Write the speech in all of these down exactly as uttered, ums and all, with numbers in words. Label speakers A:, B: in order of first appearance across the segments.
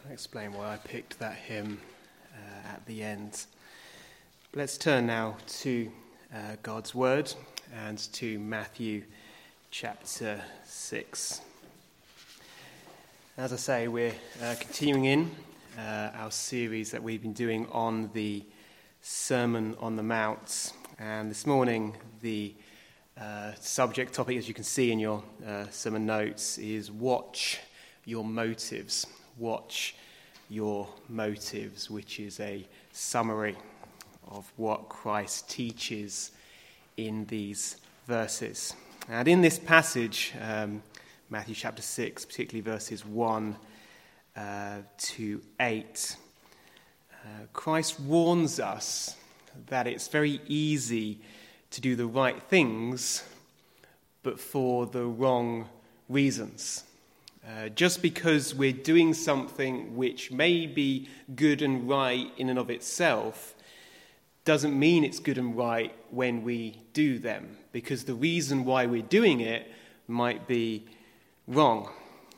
A: I'll explain why I picked that hymn uh, at the end. Let's turn now to uh, God's Word and to Matthew chapter six. As I say, we're uh, continuing in uh, our series that we've been doing on the Sermon on the Mount. And this morning, the uh, subject topic, as you can see in your uh, sermon notes, is watch your motives. Watch your motives, which is a summary of what Christ teaches in these verses. And in this passage, um, Matthew chapter six, particularly verses one uh, to eight, uh, Christ warns us that it's very easy to do the right things, but for the wrong reasons. Uh, just because we're doing something which may be good and right in and of itself doesn't mean it's good and right when we do them, because the reason why we're doing it might be wrong.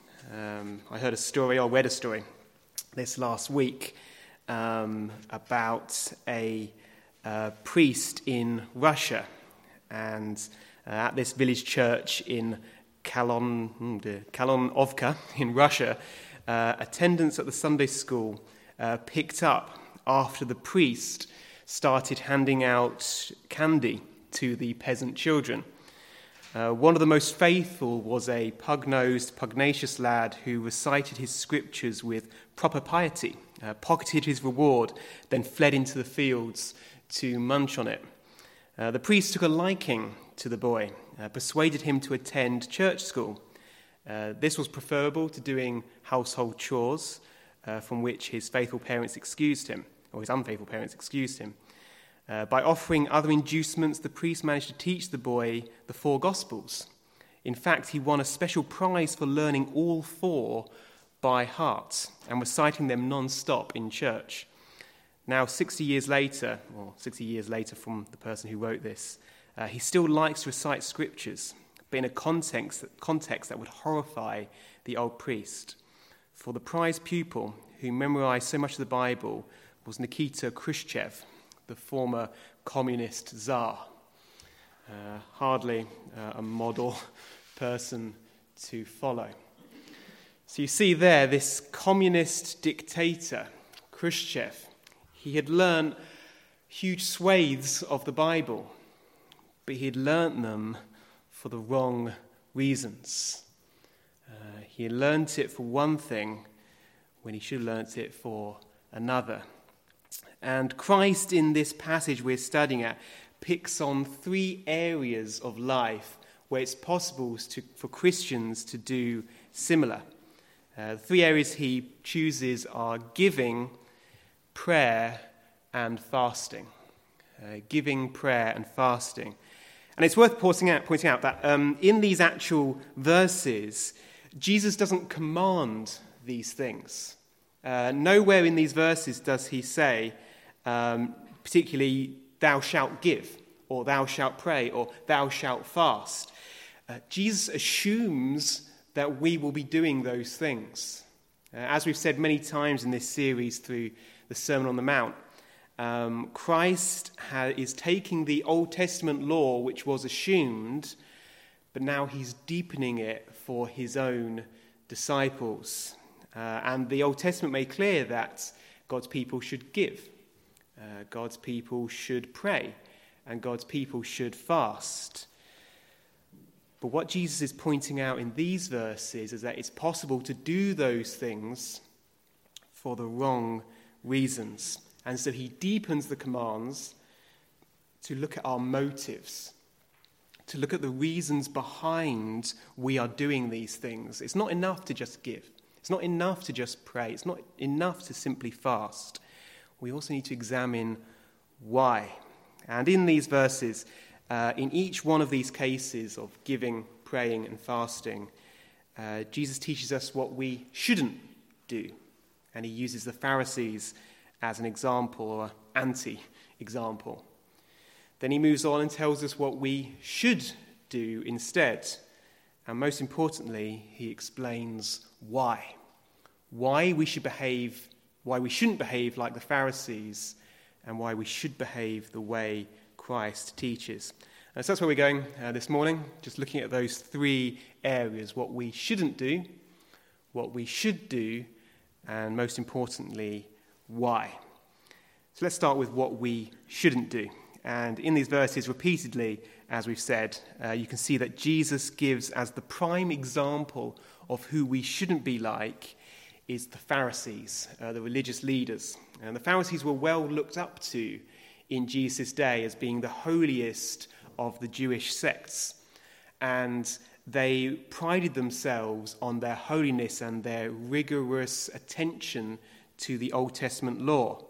A: Um, I heard a story, or read a story this last week um, about a uh, priest in Russia, and uh, at this village church in Kalon, Kalonovka in Russia, uh, attendance at the Sunday school uh, picked up after the priest started handing out candy to the peasant children. Uh, one of the most faithful was a pug-nosed, pugnacious lad who recited his scriptures with proper piety, uh, pocketed his reward, then fled into the fields to munch on it. Uh, the priest took a liking to the boy, uh, persuaded him to attend church school. Uh, this was preferable to doing household chores, uh, from which his faithful parents excused him, or his unfaithful parents excused him. Uh, by offering other inducements, the priest managed to teach the boy the four Gospels. In fact, he won a special prize for learning all four by heart and reciting them non-stop in church. Now, sixty years later, or sixty years later from the person who wrote this, uh, he still likes to recite scriptures, but in a context, context that would horrify the old priest. For the prize pupil who memorized so much of the Bible was Nikita Khrushchev, the former communist czar. Uh, hardly uh, a model person to follow. So you see there, this communist dictator, Khrushchev, he had learnt huge swathes of the Bible, but he had learnt them for the wrong reasons. Uh, he had learnt it for one thing when he should have learnt it for another. And Christ, in this passage we're studying at, picks on three areas of life where it's possible to, for Christians to do similar. Uh, the three areas he chooses are giving, prayer, and fasting. Uh, giving, prayer, and fasting. And it's worth pointing out, pointing out that um, in these actual verses, Jesus doesn't command these things. Uh, nowhere in these verses does he say, um, particularly, thou shalt give, or thou shalt pray, or thou shalt fast. Uh, Jesus assumes that we will be doing those things. Uh, as we've said many times in this series through the Sermon on the Mount, um, Christ ha- is taking the Old Testament law, which was assumed, but now he's deepening it for his own disciples. Uh, and the Old Testament made clear that God's people should give, uh, God's people should pray, and God's people should fast. But what Jesus is pointing out in these verses is that it's possible to do those things for the wrong reasons. And so he deepens the commands to look at our motives, to look at the reasons behind we are doing these things. It's not enough to just give. It's not enough to just pray. It's not enough to simply fast. We also need to examine why. And in these verses, uh, in each one of these cases of giving, praying, and fasting, uh, Jesus teaches us what we shouldn't do. And he uses the Pharisees as an example, or anti-example. Then he moves on and tells us what we should do instead. And most importantly, he explains why. why we should behave, why we shouldn't behave like the Pharisees, and why we should behave the way Christ teaches. And so that's where we're going uh, this morning, just looking at those three areas: what we shouldn't do, what we should do, and most importantly, why. So let's start with what we shouldn't do. And in these verses, repeatedly, as we've said, uh, you can see that Jesus gives as the prime example of who we shouldn't be like is the Pharisees, uh, the religious leaders. And the Pharisees were well looked up to in Jesus' day as being the holiest of the Jewish sects. And they prided themselves on their holiness and their rigorous attention to the Old Testament law.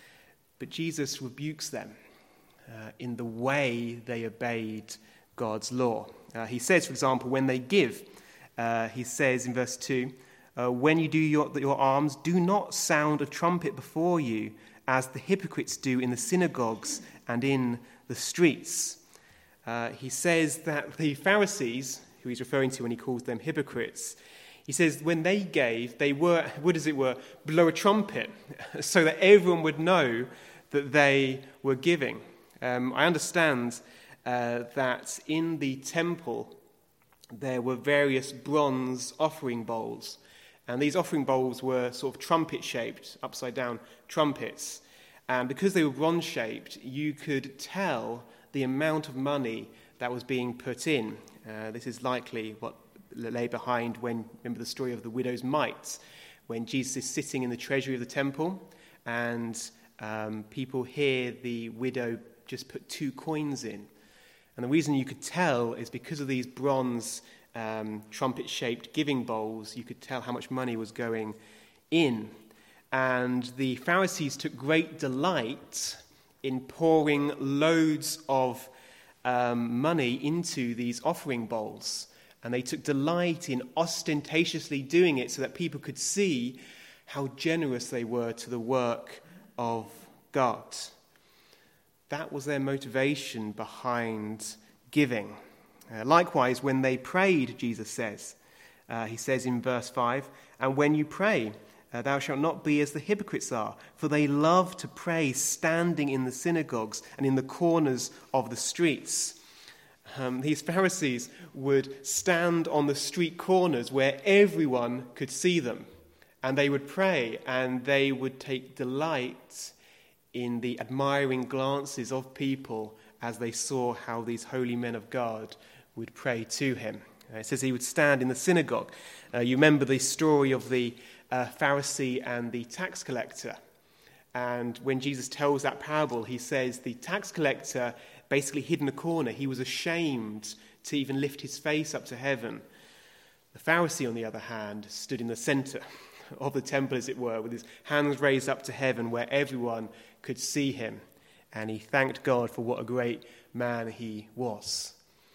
A: But Jesus rebukes them uh, in the way they obeyed God's law. Uh, he says, for example, when they give, uh, he says in verse two, uh, when you do your, your alms, do not sound a trumpet before you, as the hypocrites do in the synagogues and in the streets. Uh, he says that the Pharisees, who he's referring to when he calls them hypocrites, he says when they gave, they were, would as it were, blow a trumpet so that everyone would know that they were giving. Um, I understand uh, that in the temple there were various bronze offering bowls, and these offering bowls were sort of trumpet-shaped, upside-down trumpets. And because they were bronze-shaped, you could tell the amount of money that was being put in. Uh, this is likely what lay behind when, remember the story of the widow's mite, when Jesus is sitting in the treasury of the temple, and um, people hear the widow just put two coins in. And the reason you could tell is because of these bronze um, trumpet-shaped giving bowls, you could tell how much money was going in. And the Pharisees took great delight in pouring loads of um, money into these offering bowls. And they took delight in ostentatiously doing it so that people could see how generous they were to the work of God. That was their motivation behind giving. Uh, likewise, when they prayed, Jesus says, uh, he says in verse five, and when you pray, Uh, thou shalt not be as the hypocrites are, for they love to pray standing in the synagogues and in the corners of the streets. Um, these Pharisees would stand on the street corners where everyone could see them, and they would pray, and they would take delight in the admiring glances of people as they saw how these holy men of God would pray to him. Uh, it says he would stand in the synagogue. Uh, you remember the story of the Uh, Pharisee and the tax collector. And when Jesus tells that parable, he says the tax collector basically hid in a corner. He was ashamed to even lift his face up to heaven. The Pharisee, on the other hand, stood in the center of the temple, as it were, with his hands raised up to heaven where everyone could see him. And he thanked God for what a great man he was.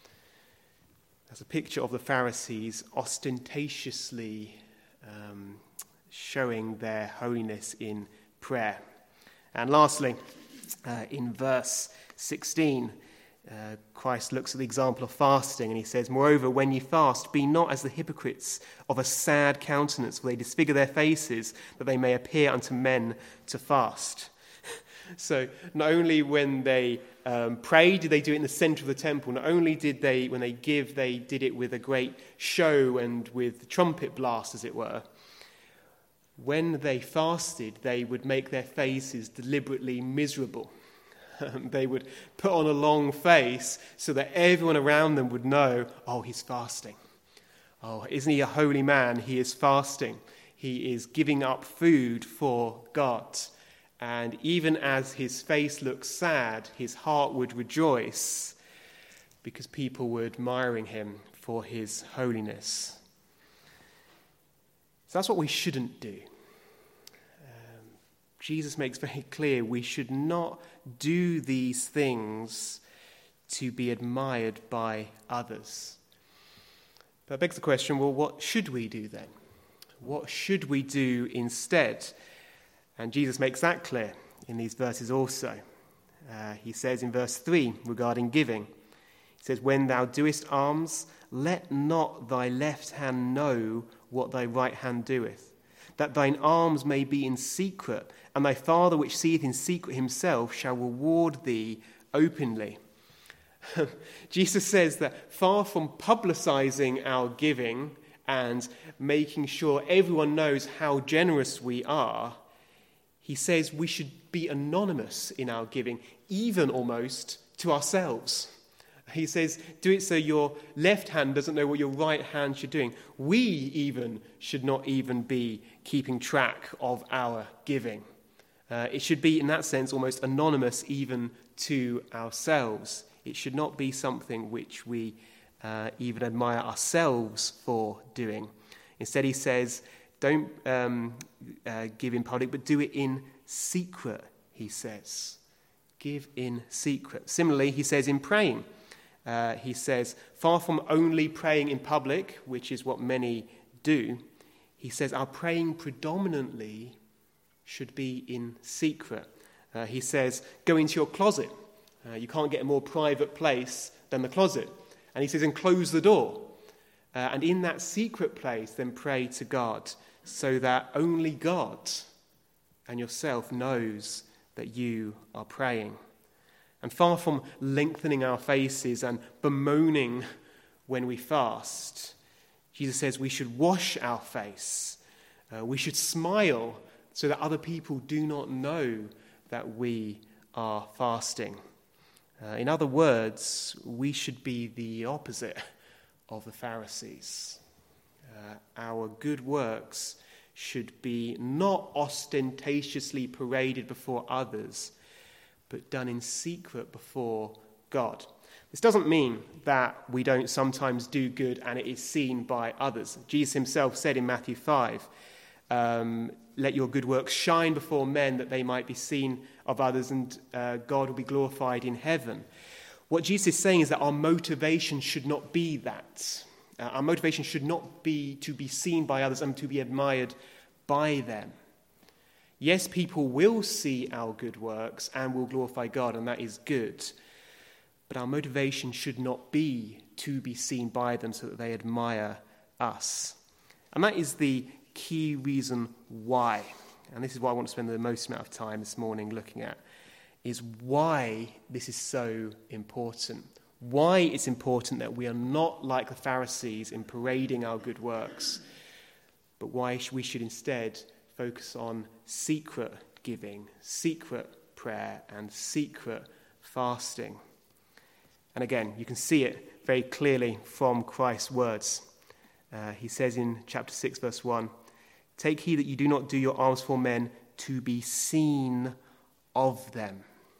A: That's a picture of the Pharisees ostentatiously um, showing their holiness in prayer. And lastly, uh, in verse sixteen, uh, Christ looks at the example of fasting, and he says, moreover, when ye fast, be not as the hypocrites of a sad countenance, for they disfigure their faces, that they may appear unto men to fast. So not only when they um, pray did they do it in the center of the temple, not only did they, when they give, they did it with a great show and with trumpet blast, as it were. When they fasted, they would make their faces deliberately miserable. Um, they would put on a long face so that everyone around them would know, oh, he's fasting. Oh, isn't he a holy man? He is fasting. He is giving up food for God. And even as his face looked sad, his heart would rejoice because people were admiring him for his holiness. So that's what we shouldn't do. Um, Jesus makes very clear we should not do these things to be admired by others. That begs the question, well, what should we do then? What should we do instead? And Jesus makes that clear in these verses also. Uh, he says in verse three regarding giving, he says, when thou doest alms, let not thy left hand know what thy right hand doeth, that thine alms may be in secret, and thy Father which seeth in secret himself shall reward thee openly. Jesus says that far from publicizing our giving and making sure everyone knows how generous we are, he says we should be anonymous in our giving, even almost to ourselves. He says, do it so your left hand doesn't know what your right hand should be doing. We even should not even be keeping track of our giving. Uh, it should be, in that sense, almost anonymous even to ourselves. It should not be something which we uh, even admire ourselves for doing. Instead, he says, don't um, uh, give in public, but do it in secret, he says. Give in secret. Similarly, he says in praying, uh, he says, far from only praying in public, which is what many do, he says our praying predominantly should be in secret. Uh, he says, go into your closet. Uh, you can't get a more private place than the closet. And he says, and close the door. Uh, and in that secret place, then pray to God, so that only God and yourself knows that you are praying. And far from lengthening our faces and bemoaning when we fast, Jesus says we should wash our face. Uh, we should smile so that other people do not know that we are fasting. Uh, in other words, we should be the opposite of the Pharisees. Uh, our good works should be not ostentatiously paraded before others, but done in secret before God. This doesn't mean that we don't sometimes do good and it is seen by others. Jesus himself said in Matthew five, um, let your good works shine before men that they might be seen of others, and uh, God will be glorified in heaven. What Jesus is saying is that our motivation should not be that. Uh, our motivation should not be to be seen by others and to be admired by them. Yes, people will see our good works and will glorify God, and that is good. But our motivation should not be to be seen by them so that they admire us. And that is the key reason why, and this is what I want to spend the most amount of time this morning looking at, is why this is so important. Why it's important that we are not like the Pharisees in parading our good works, but why we should instead focus on secret giving, secret prayer, and secret fasting. And again, you can see it very clearly from Christ's words. Uh, he says in chapter six, verse one, take heed that you do not do your alms for men to be seen of them.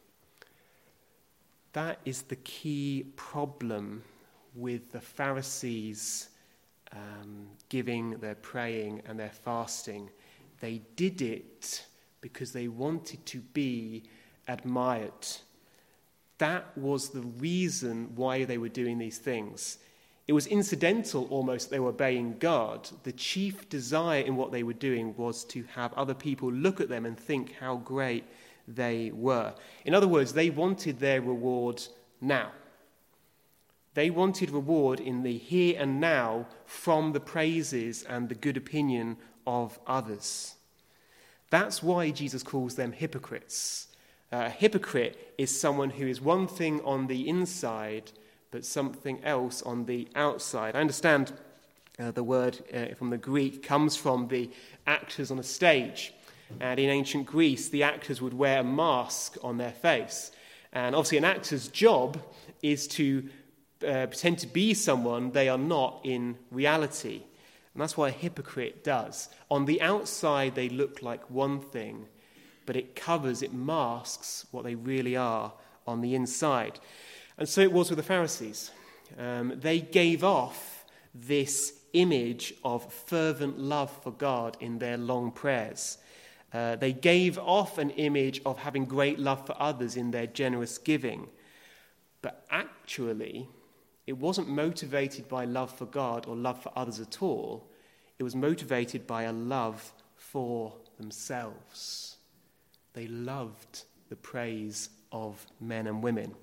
A: That is the key problem with the Pharisees um, giving, their praying, and their fasting. They did it because they wanted to be admired. That was the reason why they were doing these things. It was incidental almost they were obeying God. The chief desire in what they were doing was to have other people look at them and think how great they were. In other words, they wanted their reward now. They wanted reward in the here and now from the praises and the good opinion of others. That's why Jesus calls them hypocrites. A hypocrite is someone who is one thing on the inside, but something else on the outside. I understand uh, the word uh, from the Greek comes from the actors on a stage. And in ancient Greece, the actors would wear a mask on their face. And obviously an actor's job is to uh, pretend to be someone they are not in reality. And that's what a hypocrite does. On the outside, they look like one thing, but it covers, it masks what they really are on the inside. And so it was with the Pharisees. Um, they gave off this image of fervent love for God in their long prayers. Uh, they gave off an image of having great love for others in their generous giving. But actually, it wasn't motivated by love for God or love for others at all. It was motivated by a love for themselves. They loved the praise of men and women.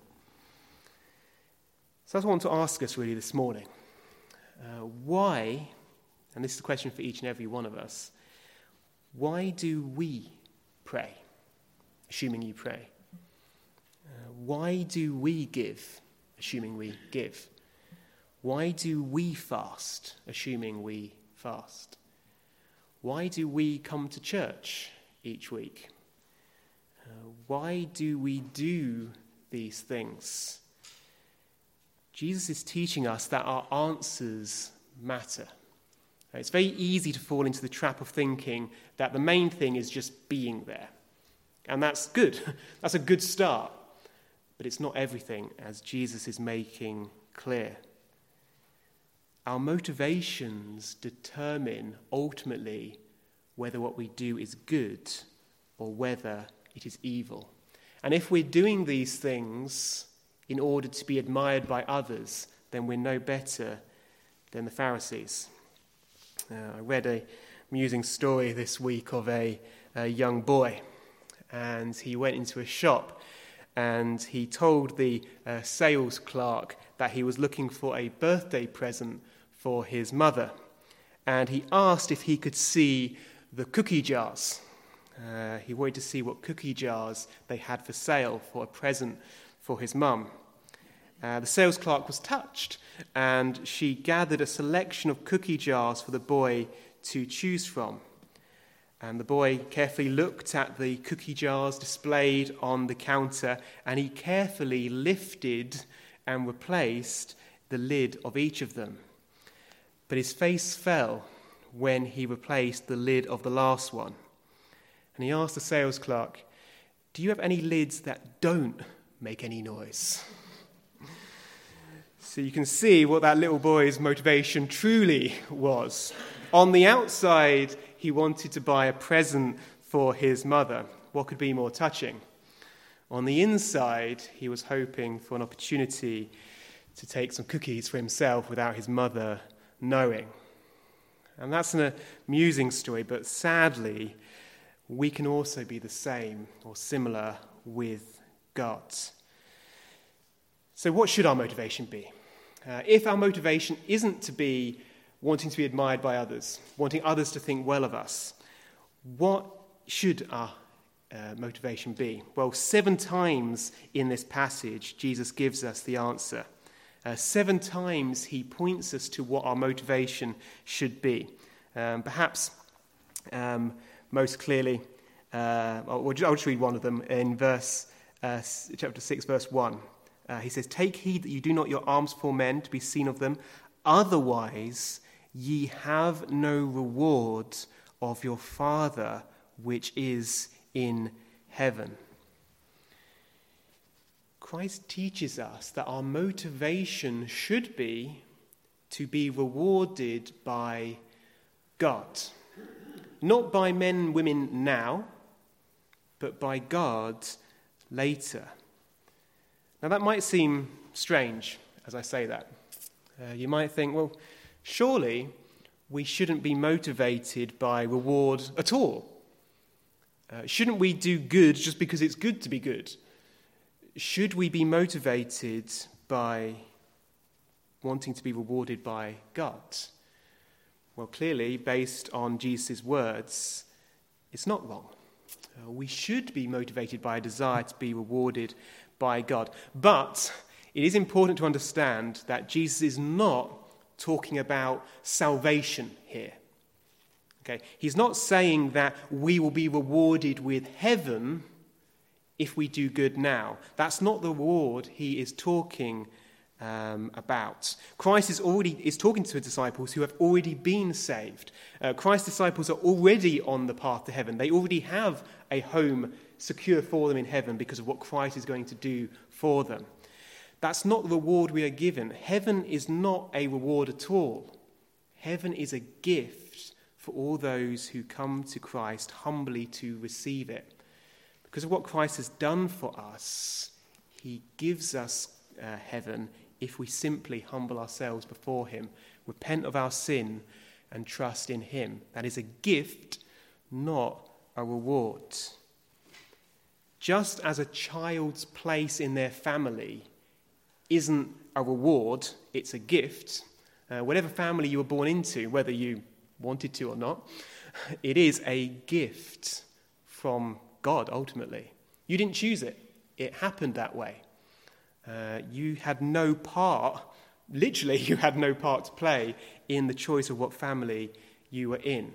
A: So that's what I want to ask us really this morning. Uh, why, and this is a question for each and every one of us, why do we pray, assuming you pray? Uh, why do we give, assuming we give? Why do we fast, assuming we fast? Why do we come to church each week? Uh, why do we do these things? Jesus is teaching us that our answers matter. It's very easy to fall into the trap of thinking that the main thing is just being there. And that's good. That's a good start. But it's not everything, as Jesus is making clear. Our motivations determine ultimately whether what we do is good or whether it is evil. And if we're doing these things in order to be admired by others, then we're no better than the Pharisees. Uh, I read a amusing story this week of a, a young boy, and he went into a shop and he told the uh, sales clerk that he was looking for a birthday present for his mother, and he asked if he could see the cookie jars. Uh, he wanted to see what cookie jars they had for sale for a present for his mum. Uh, the sales clerk was touched, and she gathered a selection of cookie jars for the boy to choose from. And the boy carefully looked at the cookie jars displayed on the counter, and he carefully lifted and replaced the lid of each of them. But his face fell when he replaced the lid of the last one. And he asked the sales clerk, "Do you have any lids that don't make any noise?" So you can see what that little boy's motivation truly was. On the outside, he wanted to buy a present for his mother. What could be more touching? On the inside, he was hoping for an opportunity to take some cookies for himself without his mother knowing. And that's an amusing story, but sadly, we can also be the same or similar with God. So what should our motivation be? Uh, if our motivation isn't to be wanting to be admired by others, wanting others to think well of us, what should our uh, motivation be? Well, seven times in this passage, Jesus gives us the answer. Uh, seven times he points us to what our motivation should be. Um, perhaps um, most clearly, uh, I'll, I'll just read one of them in verse uh, chapter six, verse one. Uh, he says, "Take heed that you do not your alms for men to be seen of them, otherwise ye have no reward of your Father which is in heaven." Christ teaches us that our motivation should be to be rewarded by God. Not by men and women now, but by God later. Now that might seem strange as I say that. Uh, you might think, well, surely we shouldn't be motivated by reward at all. Uh, shouldn't we do good just because it's good to be good? Should we be motivated by wanting to be rewarded by God? Well, clearly, based on Jesus' words, it's not wrong. Uh, we should be motivated by a desire to be rewarded by God. But it is important to understand that Jesus is not talking about salvation here. Okay, he's not saying that we will be rewarded with heaven if we do good now. That's not the reward he is talking um, about. Christ is already is talking to his disciples who have already been saved. Uh, Christ's disciples are already on the path to heaven. They already have a home secure for them in heaven because of what Christ is going to do for them. That's not the reward we are given. Heaven is not a reward at all. Heaven is a gift for all those who come to Christ humbly to receive it. Because of what Christ has done for us, he gives us uh, heaven if we simply humble ourselves before him, repent of our sin, and trust in him. That is a gift, not a reward. Just as a child's place in their family isn't a reward, it's a gift. Uh, whatever family you were born into, whether you wanted to or not, It is a gift from God, ultimately. You didn't choose it. It happened that way. Uh, you had no part, literally you had no part to play in the choice of what family you were in.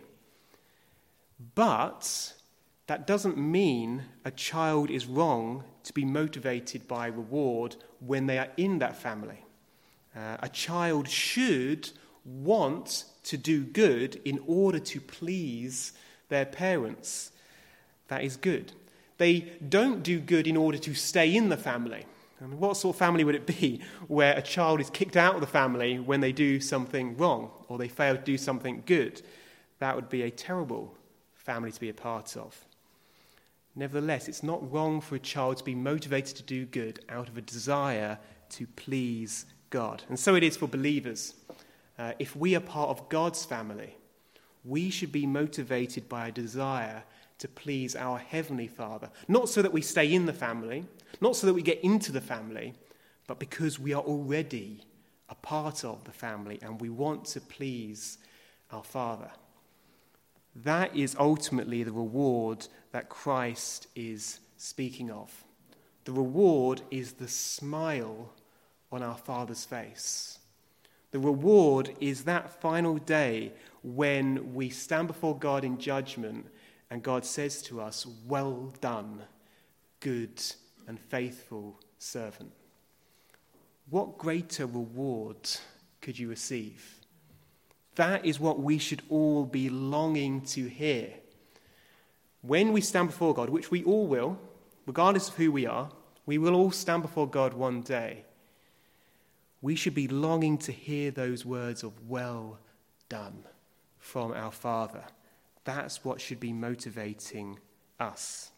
A: But that doesn't mean a child is wrong to be motivated by reward when they are in that family. Uh, a child should want to do good in order to please their parents. That is good. They don't do good in order to stay in the family. And what sort of family would it be where a child is kicked out of the family when they do something wrong or they fail to do something good? That would be a terrible family to be a part of. Nevertheless, it's not wrong for a child to be motivated to do good out of a desire to please God. And so it is for believers. Uh, if we are part of God's family, we should be motivated by a desire to please our Heavenly Father. Not so that we stay in the family, not so that we get into the family, but because we are already a part of the family and we want to please our Father. That is ultimately the reward that Christ is speaking of. The reward is the smile on our Father's face. The reward is that final day when we stand before God in judgment and God says to us, "Well done, good and faithful servant." What greater reward could you receive? That is what we should all be longing to hear. When we stand before God, which we all will, regardless of who we are, we will all stand before God one day. We should be longing to hear those words of "well done" from our Father. That's what should be motivating us.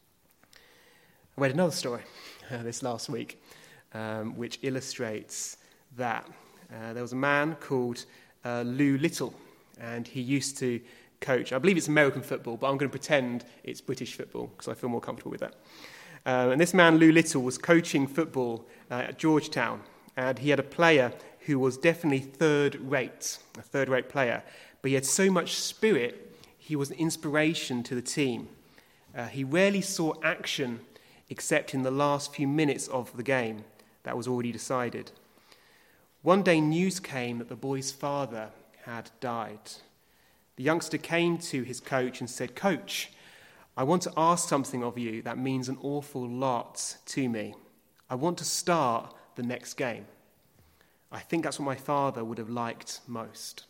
A: I read another story uh, this last week, um, which illustrates that. Uh, there was a man called uh, Lou Little, and he used to coach, I believe it's American football, but I'm going to pretend it's British football because I feel more comfortable with that. Um, and this man, Lou Little, was coaching football uh, at Georgetown, and he had a player who was definitely third-rate, a third-rate player, but he had so much spirit, he was an inspiration to the team. Uh, he rarely saw action except in the last few minutes of the game that was already decided. One day news came that the boy's father had died. The youngster came to his coach and said, "Coach, I want to ask something of you that means an awful lot to me. I want to start the next game. I think that's what my father would have liked most."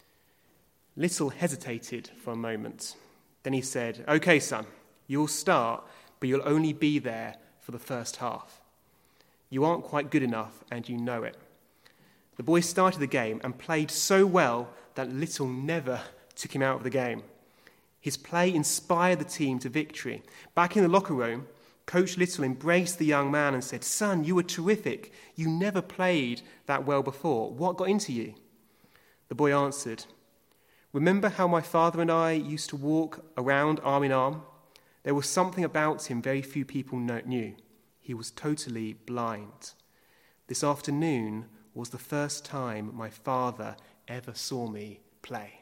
A: Little hesitated for a moment. Then he said, "Okay, son, you'll start, but you'll only be there for the first half. You aren't quite good enough, and you know it." The boy started the game and played so well that Little never took him out of the game. His play inspired the team to victory. Back in the locker room, Coach Little embraced the young man and said, "Son, you were terrific. You never played that well before. What got into you?" The boy answered, "Remember how my father and I used to walk around arm in arm? There was something about him very few people knew. He was totally blind. This afternoon was the first time my father ever saw me play."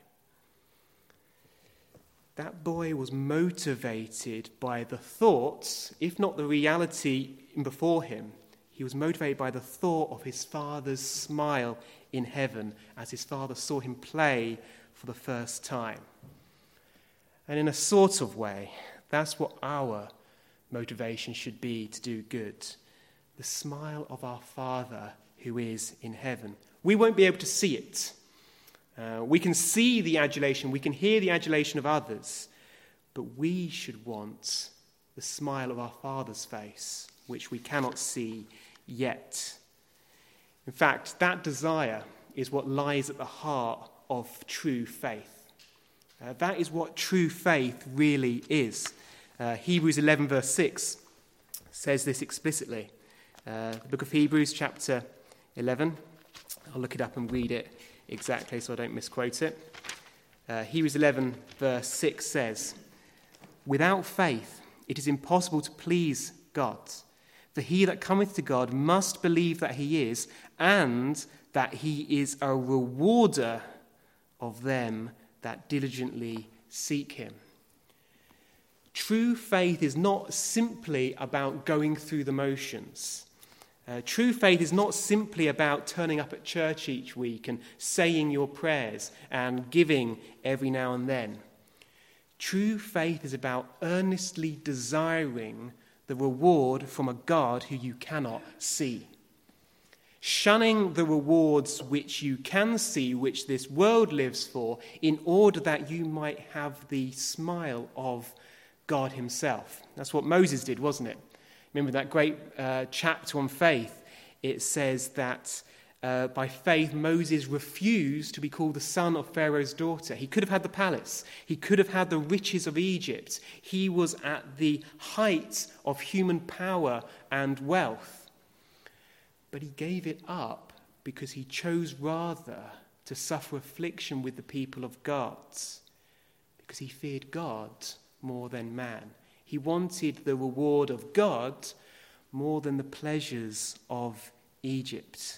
A: That boy was motivated by the thoughts, if not the reality before him. He was motivated by the thought of his father's smile in heaven as his father saw him play for the first time. And in a sort of way, that's what our motivation should be to do good. The smile of our Father who is in heaven. We won't be able to see it. Uh, we can see the adulation, we can hear the adulation of others, but we should want the smile of our Father's face, which we cannot see yet. In fact, that desire is what lies at the heart of true faith. Uh, that is what true faith really is. Uh, Hebrews eleven verse six says this explicitly. Uh, the book of Hebrews chapter eleven. I'll look it up and read it exactly so I don't misquote it. Uh, Hebrews eleven verse six says, "Without faith it is impossible to please God. For he that cometh to God must believe that he is, and that he is a rewarder of them that diligently seek him. True faith is not simply about going through the motions. Uh, true faith is not simply about turning up at church each week and saying your prayers and giving every now and then. True faith is about earnestly desiring the reward from a God who you cannot see. Shunning the rewards which you can see, which this world lives for, in order that you might have the smile of God himself. That's what Moses did, wasn't it? Remember that great uh, chapter on faith? It says that uh, by faith Moses refused to be called the son of Pharaoh's daughter. He could have had the palace. He could have had the riches of Egypt. He was at the height of human power and wealth. But he gave it up because he chose rather to suffer affliction with the people of God, because he feared God more than man. He wanted the reward of God more than the pleasures of Egypt.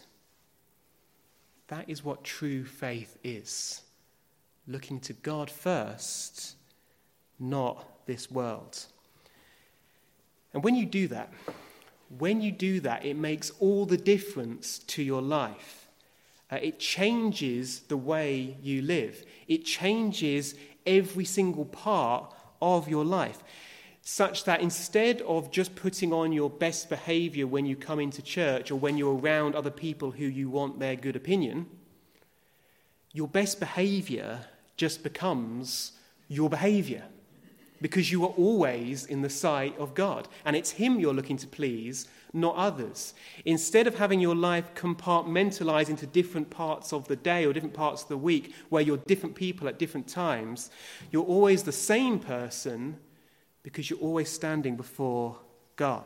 A: That is what true faith is. Looking to God first, not this world. And when you do that, when you do that, it makes all the difference to your life. Uh, it changes the way you live. It changes every single part of your life, such that instead of just putting on your best behavior when you come into church or when you're around other people who you want their good opinion, your best behavior just becomes your behavior, because you are always in the sight of God, and it's him you're looking to please, not others. Instead of having your life compartmentalized into different parts of the day or different parts of the week where you're different people at different times, you're always the same person because you're always standing before God.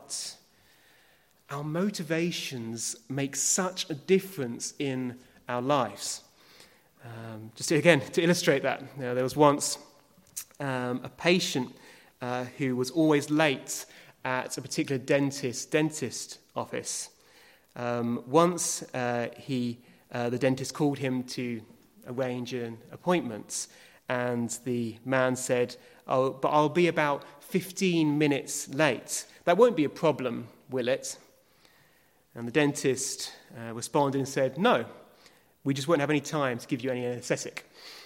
A: Our motivations make such a difference in our lives. Um, just to, again, to illustrate that, you know, there was once um, a patient uh, who was always late at a particular dentist dentist office. Um, once uh, he, uh, the dentist called him to arrange an appointment, and the man said, "Oh, but I'll be about fifteen minutes late. That won't be a problem, will it?" And the dentist uh, responded and said, "No, we just won't have any time to give you any anesthetic."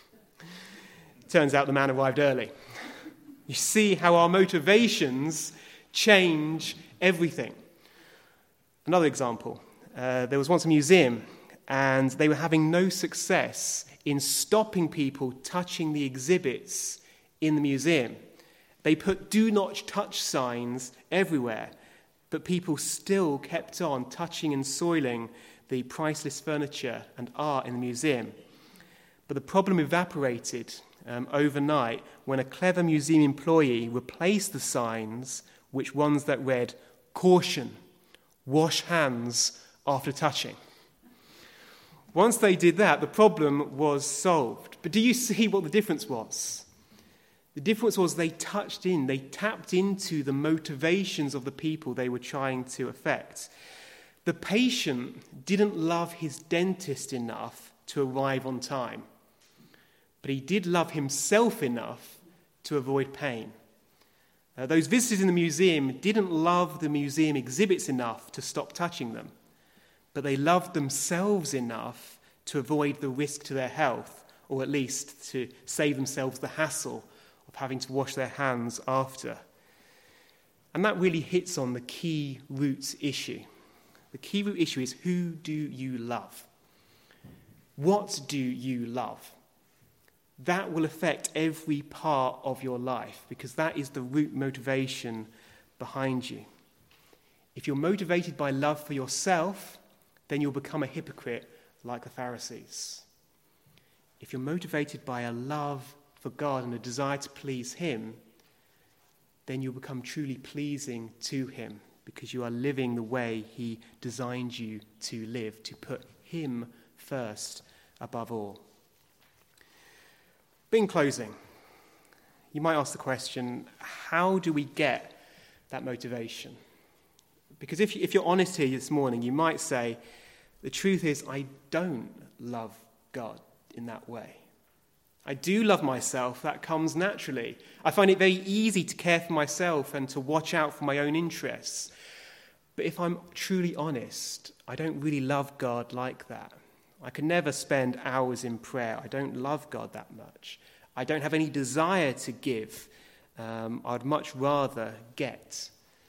A: Turns out the man arrived early. You see how our motivations change everything. Another example, uh, there was once a museum, and they were having no success in stopping people touching the exhibits in the museum. They put do not touch signs everywhere, but people still kept on touching and soiling the priceless furniture and art in the museum. But the problem evaporated um, overnight when a clever museum employee replaced the signs which ones that read, "Caution, wash hands after touching." Once they did that, the problem was solved. But do you see what the difference was? The difference was they touched in, they tapped into the motivations of the people they were trying to affect. The patient didn't love his dentist enough to arrive on time, but he did love himself enough to avoid pain. Uh, those visitors in the museum didn't love the museum exhibits enough to stop touching them, but they loved themselves enough to avoid the risk to their health, or at least to save themselves the hassle of having to wash their hands after. And that really hits on the key root issue. The key root issue is, who do you love? What do you love? That will affect every part of your life, because that is the root motivation behind you. If you're motivated by love for yourself, then you'll become a hypocrite like the Pharisees. If you're motivated by a love for God and a desire to please him, then you'll become truly pleasing to him, because you are living the way he designed you to live, to put him first above all. But in closing, you might ask the question, how do we get that motivation? Because if, you, if you're honest here this morning, you might say, the truth is, I don't love God in that way. I do love myself. That comes naturally. I find it very easy to care for myself and to watch out for my own interests. But if I'm truly honest, I don't really love God like that. I can never spend hours in prayer. I don't love God that much. I don't have any desire to give. Um, I'd much rather get.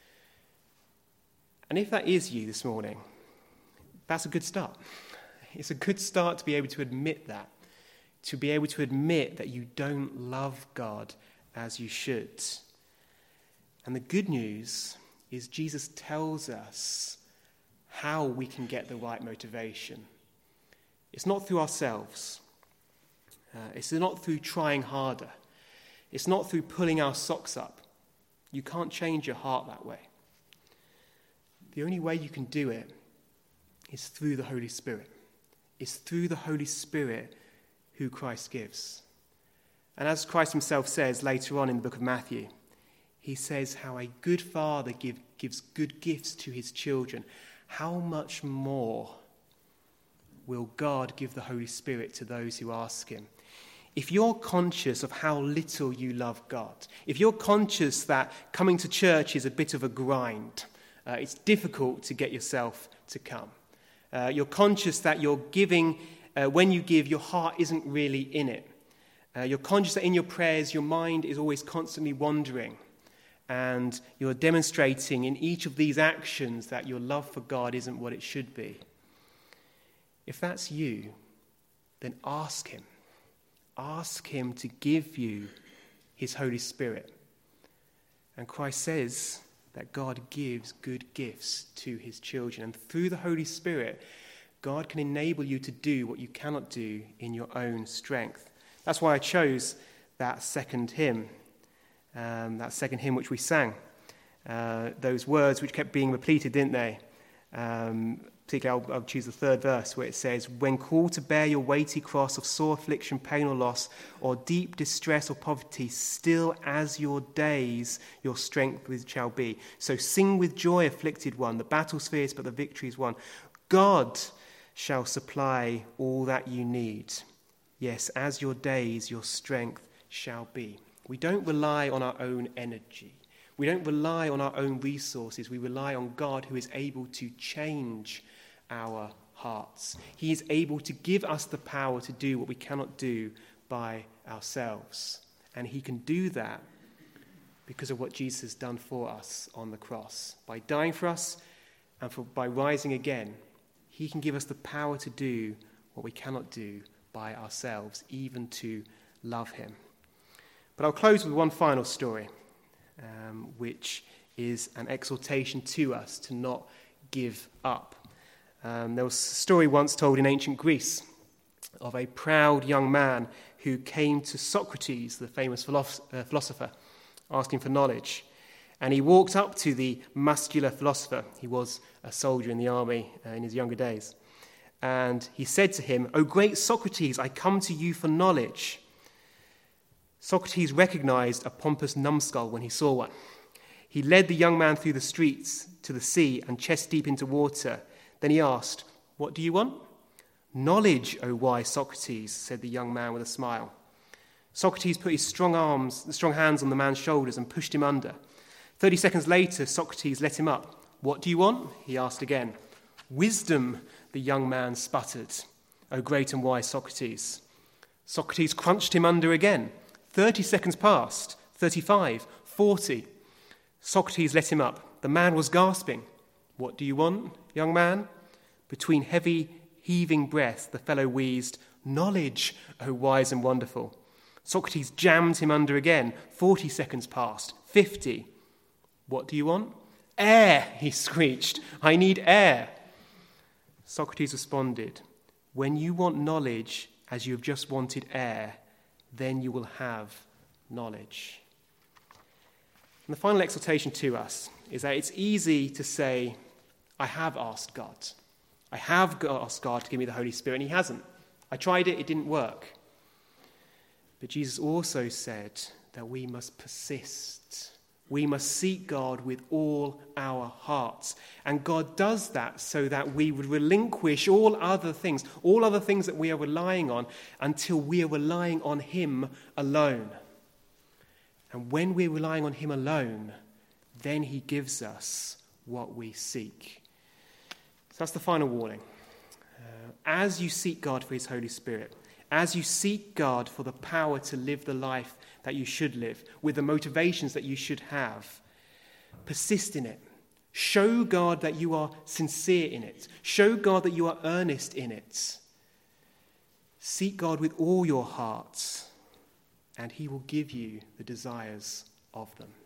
A: And if that is you this morning, that's a good start. It's a good start to be able to admit that, to be able to admit that you don't love God as you should. And the good news is Jesus tells us how we can get the right motivation. It's not through ourselves. Uh, it's not through trying harder. It's not through pulling our socks up. You can't change your heart that way. The only way you can do it is through the Holy Spirit. It's through the Holy Spirit who Christ gives. And as Christ himself says later on in the book of Matthew, he says how a good father give, gives good gifts to his children. How much more will God give the Holy Spirit to those who ask him? If you're conscious of how little you love God, if you're conscious that coming to church is a bit of a grind, uh, it's difficult to get yourself to come. Uh, you're conscious that you're giving, uh, when you give, your heart isn't really in it. Uh, you're conscious that in your prayers, your mind is always constantly wandering. And you're demonstrating in each of these actions that your love for God isn't what it should be. If that's you, then ask him. Ask him to give you his Holy Spirit. And Christ says that God gives good gifts to his children. And through the Holy Spirit, God can enable you to do what you cannot do in your own strength. That's why I chose that second hymn, um, that second hymn which we sang. Uh, those words which kept being repeated, didn't they? Um, particularly, I'll, I'll choose the third verse where it says, "When called to bear your weighty cross of sore affliction, pain or loss, or deep distress or poverty, still as your days your strength shall be. So sing with joy, afflicted one, the battle's fierce, but the victory is won. God shall supply all that you need. Yes, as your days your strength shall be." We don't rely on our own energy. We don't rely on our own resources. We rely on God, who is able to change our hearts. He is able to give us the power to do what we cannot do by ourselves. And he can do that because of what Jesus has done for us on the cross. By dying for us and for, by rising again, he can give us the power to do what we cannot do by ourselves, even to love him. But I'll close with one final story, um, which is an exhortation to us to not give up. Um, there was a story once told in ancient Greece of a proud young man who came to Socrates, the famous philosopher, asking for knowledge. And he walked up to the muscular philosopher. He was a soldier in the army uh, in his younger days. And he said to him, "O great Socrates, I come to you for knowledge." Socrates recognized a pompous numbskull when he saw one. He led the young man through the streets to the sea and chest deep into water. Then he asked, "What do you want?" "Knowledge, O wise Socrates," said the young man with a smile. Socrates put his strong arms, strong hands on the man's shoulders and pushed him under. Thirty seconds later, Socrates let him up. "What do you want?" he asked again. "Wisdom," the young man sputtered. "O great and wise Socrates." Socrates crunched him under again. Thirty seconds passed, thirty-five, forty. Socrates let him up. The man was gasping. "What do you want, young man?" Between heavy, heaving breath, the fellow wheezed, "Knowledge, O wise and wonderful." Socrates jammed him under again. Forty seconds passed, fifty. "What do you want?" "Air," he screeched. "I need air." Socrates responded, "When you want knowledge as you have just wanted air, then you will have knowledge." And the final exhortation to us is that it's easy to say, "I have asked God. I have asked God to give me the Holy Spirit," and he hasn't. "I tried it, it didn't work." But Jesus also said that we must persist, We must seek God with all our hearts. And God does that so that we would relinquish all other things, all other things that we are relying on, until we are relying on him alone. And when we're relying on him alone, then he gives us what we seek. So that's the final warning. Uh, as you seek God for his Holy Spirit, as you seek God for the power to live the life that you should live, with the motivations that you should have, persist in it. Show God that you are sincere in it. Show God that you are earnest in it. Seek God with all your hearts, and he will give you the desires of them.